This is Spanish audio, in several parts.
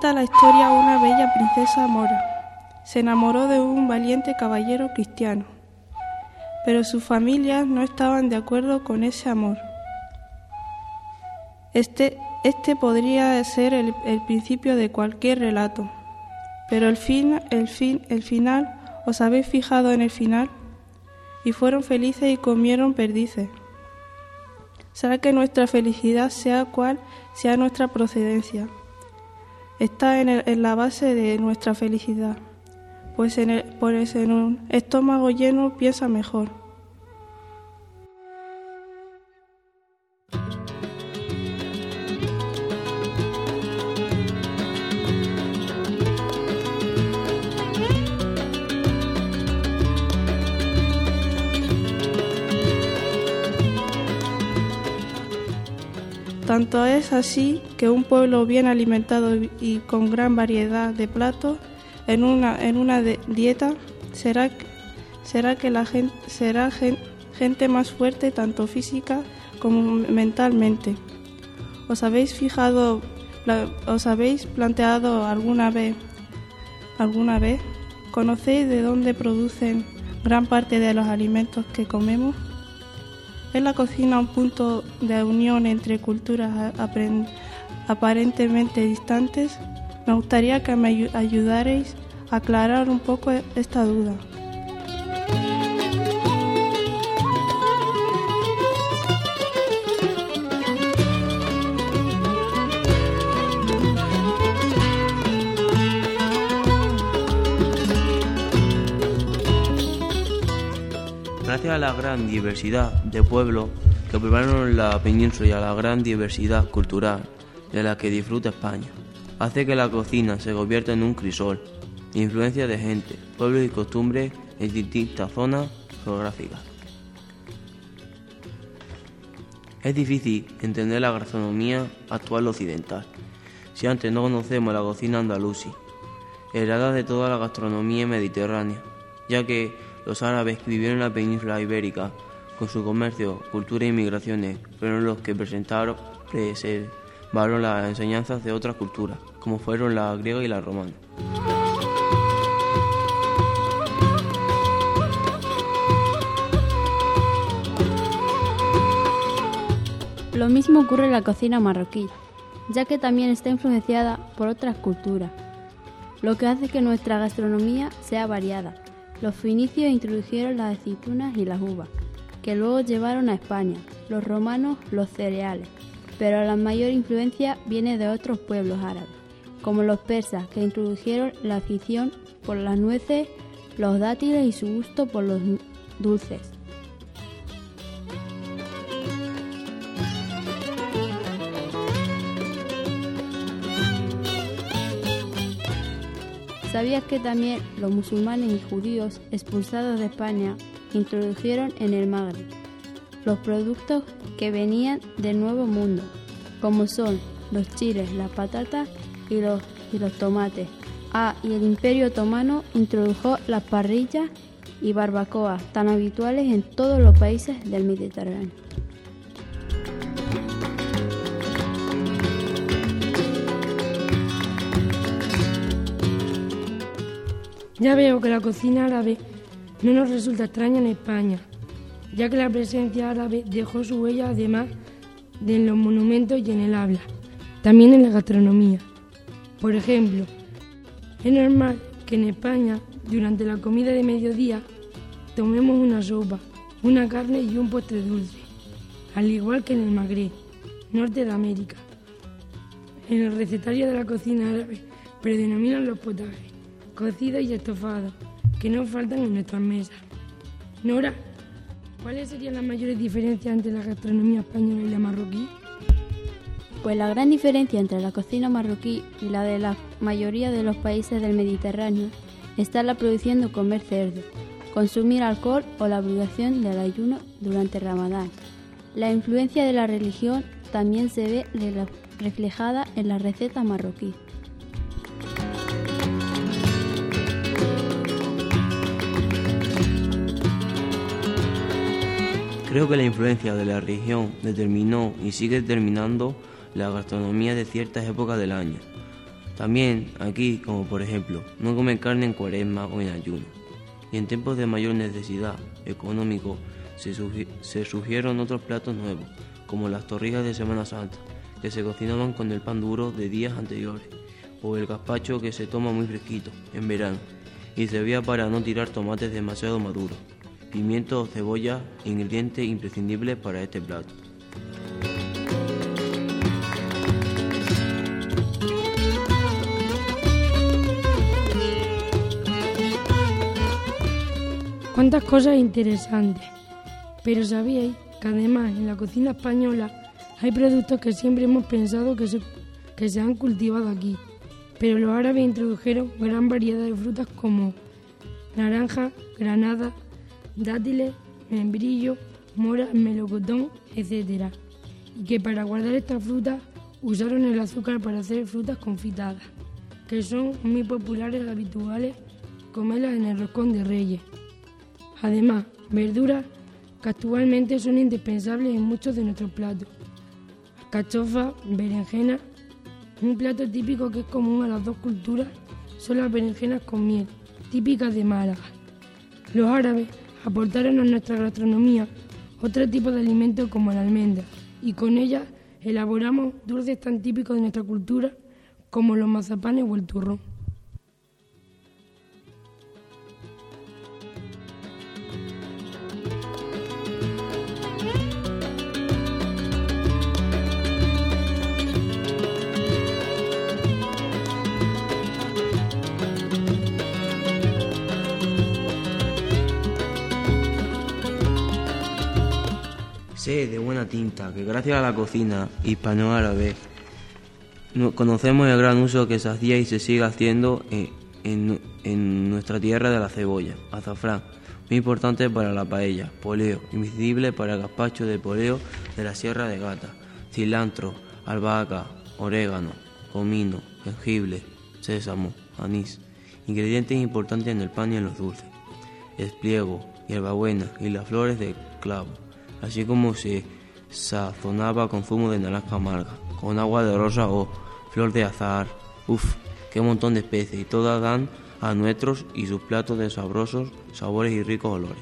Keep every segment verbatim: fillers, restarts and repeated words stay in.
Cuenta la historia una bella princesa mora. Se enamoró de un valiente caballero cristiano, pero sus familias no estaban de acuerdo con ese amor. Este, este podría ser el, el principio de cualquier relato, pero el, fin, el, fin, el final, ¿os habéis fijado en el final? Y fueron felices y comieron perdices. ¿Será que nuestra felicidad, sea cual sea nuestra procedencia, está en, el, en la base de nuestra felicidad? Pues en, el, pues en un estómago lleno piensa mejor. Tanto es así que un pueblo bien alimentado y con gran variedad de platos en una, en una de, dieta será, será que la gente será gen, gente más fuerte tanto física como mentalmente. ¿Os habéis fijado, la, os habéis planteado alguna vez, alguna vez, conocéis de dónde producen gran parte de los alimentos que comemos? ¿Es la cocina un punto de unión entre culturas aparentemente distantes? Me gustaría que me ayudarais a aclarar un poco esta duda. Gracias a la gran diversidad de pueblos que prepararon en la península y a la gran diversidad cultural de la que disfruta España, hace que la cocina se convierta en un crisol, influencia de gente, pueblos y costumbres en distintas zonas geográficas. Es difícil entender la gastronomía actual occidental si antes no conocemos la cocina andalusí, heredada de toda la gastronomía mediterránea, ya que los árabes que vivieron en la península ibérica, con su comercio, cultura y migraciones, fueron los que presentaron, preservaron las enseñanzas de otras culturas, como fueron la griega y la romana. Lo mismo ocurre en la cocina marroquí, ya que también está influenciada por otras culturas, lo que hace que nuestra gastronomía sea variada. Los fenicios introdujeron las aceitunas y las uvas, que luego llevaron a España, los romanos los cereales, pero la mayor influencia viene de otros pueblos árabes, como los persas, que introdujeron la afición por las nueces, los dátiles y su gusto por los dulces. ¿Sabías que también los musulmanes y judíos expulsados de España introdujeron en el Magreb los productos que venían del Nuevo Mundo, como son los chiles, las patatas y los, y los tomates? Ah, y el Imperio Otomano introdujo las parrillas y barbacoas tan habituales en todos los países del Mediterráneo. Ya veo que la cocina árabe no nos resulta extraña en España, ya que la presencia árabe dejó su huella además de en los monumentos y en el habla, también en la gastronomía. Por ejemplo, es normal que en España, durante la comida de mediodía, tomemos una sopa, una carne y un postre dulce, al igual que en el Magreb, norte de América. En el recetario de la cocina árabe predominan los potajes, cocidos y estofados, que no faltan en nuestras mesas. Nora, ¿cuáles serían las mayores diferencias entre la gastronomía española y la marroquí? Pues la gran diferencia entre la cocina marroquí y la de la mayoría de los países del Mediterráneo está en la prohibición de comer cerdo, consumir alcohol o la obligación del ayuno durante Ramadán. La influencia de la religión también se ve reflejada en la receta marroquí. Creo que la influencia de la religión determinó y sigue determinando la gastronomía de ciertas épocas del año. También aquí, como por ejemplo, no comer carne en cuaresma o en ayuno. Y en tiempos de mayor necesidad económico se, sugi- se surgieron otros platos nuevos, como las torrijas de Semana Santa, que se cocinaban con el pan duro de días anteriores, o el gazpacho que se toma muy fresquito, en verano, y servía para no tirar tomates demasiado maduros. Pimiento o cebolla, ingredientes imprescindibles para este plato. Cuántas cosas interesantes. Pero ¿sabíais que además en la cocina española hay productos que siempre hemos pensado que se, que se han cultivado aquí? Pero los árabes introdujeron gran variedad de frutas como naranja, granada, dátiles, membrillo, mora, melocotón, etcétera. Y que para guardar estas frutas usaron el azúcar para hacer frutas confitadas, que son muy populares, habituales comerlas en el roscón de Reyes. Además, verduras que actualmente son indispensables en muchos de nuestros platos. Alcachofa, berenjena. Un plato típico que es común a las dos culturas son las berenjenas con miel, típicas de Málaga. Los árabes aportaron a nuestra gastronomía otro tipo de alimentos como la almendra, y con ellas elaboramos dulces tan típicos de nuestra cultura como los mazapanes o el turrón. Sé de buena tinta que gracias a la cocina hispano-árabe no- conocemos el gran uso que se hacía y se sigue haciendo en, en, en nuestra tierra de la cebolla, azafrán, muy importante para la paella, poleo, invisible para el gazpacho de poleo de la Sierra de Gata, cilantro, albahaca, orégano, comino, jengibre, sésamo, anís, ingredientes importantes en el pan y en los dulces, espliego, hierbabuena y las flores de clavo, así como se sazonaba con zumo de naranja amarga, con agua de rosa o flor de azahar. Uf, qué montón de especies, y todas dan a nuestros y sus platos de sabrosos sabores y ricos olores.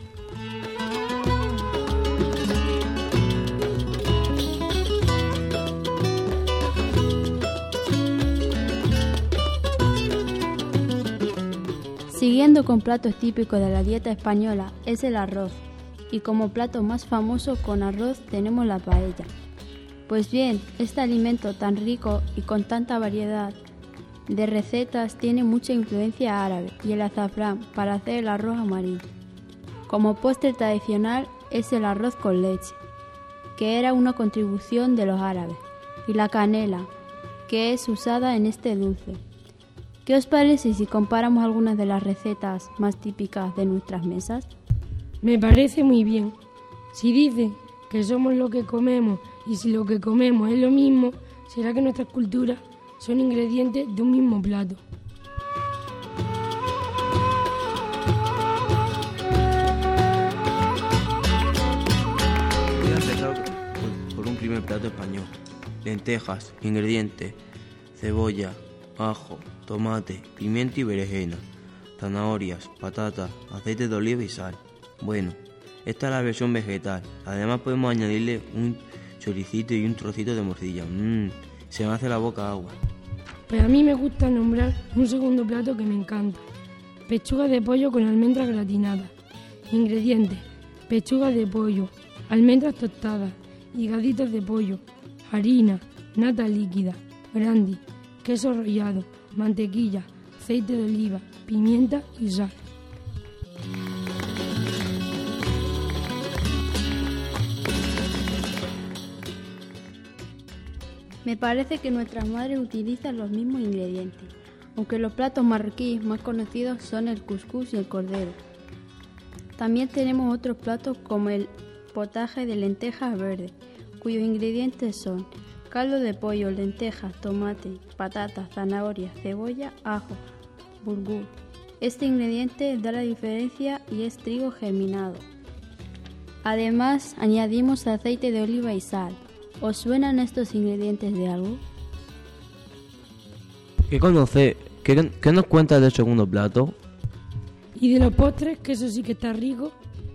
Siguiendo con platos típicos de la dieta española es el arroz, y como plato más famoso con arroz tenemos la paella. Pues bien, este alimento tan rico y con tanta variedad de recetas tiene mucha influencia árabe y el azafrán para hacer el arroz amarillo. Como postre tradicional es el arroz con leche, que era una contribución de los árabes, y la canela, que es usada en este dulce. ¿Qué os parece si comparamos algunas de las recetas más típicas de nuestras mesas? Me parece muy bien. Si dicen que somos lo que comemos y si lo que comemos es lo mismo, será que nuestras culturas son ingredientes de un mismo plato. Voy a empezar por, por un primer plato español. Lentejas, ingredientes: cebolla, ajo, tomate, pimiento y berenjena, zanahorias, patatas, aceite de oliva y sal. Bueno, esta es la versión vegetal. Además podemos añadirle un choricito y un trocito de morcilla. Mmm, se me hace la boca agua. Pues a mí me gusta nombrar un segundo plato que me encanta. Pechuga de pollo con almendras gratinadas. Ingredientes: pechuga de pollo, almendras tostadas, higaditos de pollo, harina, nata líquida, brandy, queso rallado, mantequilla, aceite de oliva, pimienta y sal. Me parece que nuestras madres utilizan los mismos ingredientes, aunque los platos marroquíes más conocidos son el cuscús y el cordero. También tenemos otros platos como el potaje de lentejas verdes, cuyos ingredientes son caldo de pollo, lentejas, tomate, patatas, zanahorias, cebolla, ajo, bulgur. Este ingrediente da la diferencia y es trigo germinado. Además, añadimos aceite de oliva y sal. ¿Os suenan estos ingredientes de algo? ¿Qué conoce? ¿Qué, qué nos cuentas del segundo plato? Y de los postres, que eso sí que está rico.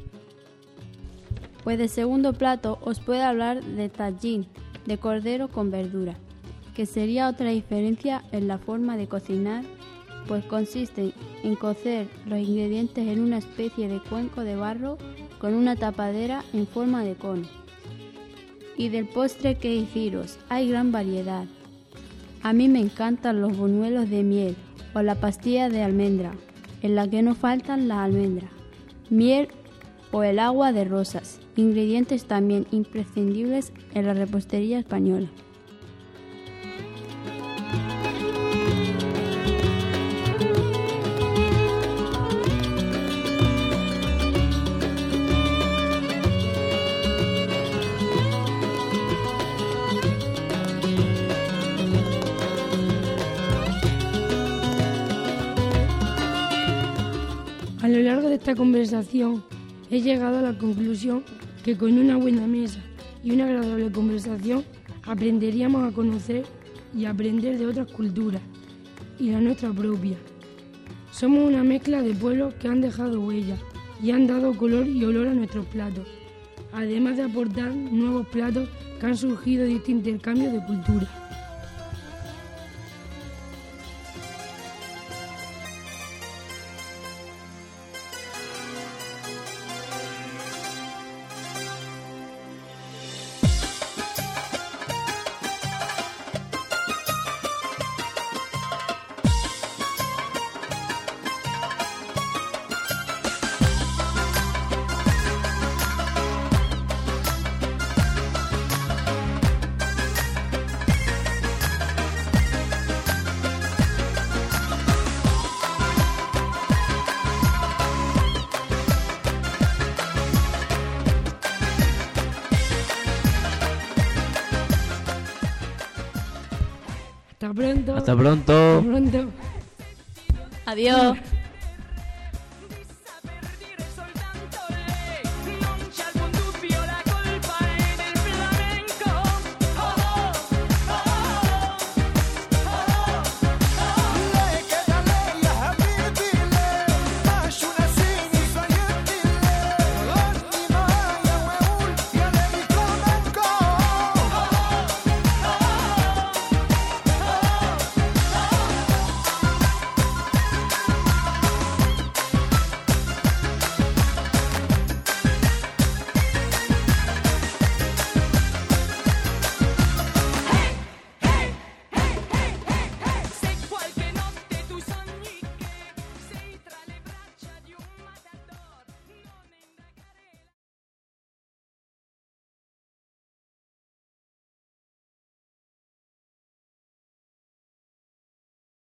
Pues de segundo plato os puedo hablar de tajín, de cordero con verdura, que sería otra diferencia en la forma de cocinar, pues consiste en cocer los ingredientes en una especie de cuenco de barro con una tapadera en forma de cono. Y del postre que deciros, hay gran variedad. A mí me encantan los buñuelos de miel o la pastilla de almendra, en la que no faltan las almendras, miel o el agua de rosas, ingredientes también imprescindibles en la repostería española. A lo largo de esta conversación he llegado a la conclusión que con una buena mesa y una agradable conversación aprenderíamos a conocer y aprender de otras culturas y la nuestra propia. Somos una mezcla de pueblos que han dejado huella y han dado color y olor a nuestros platos, además de aportar nuevos platos que han surgido de este intercambio de cultura. Hasta pronto. Hasta pronto. Hasta pronto. Adiós.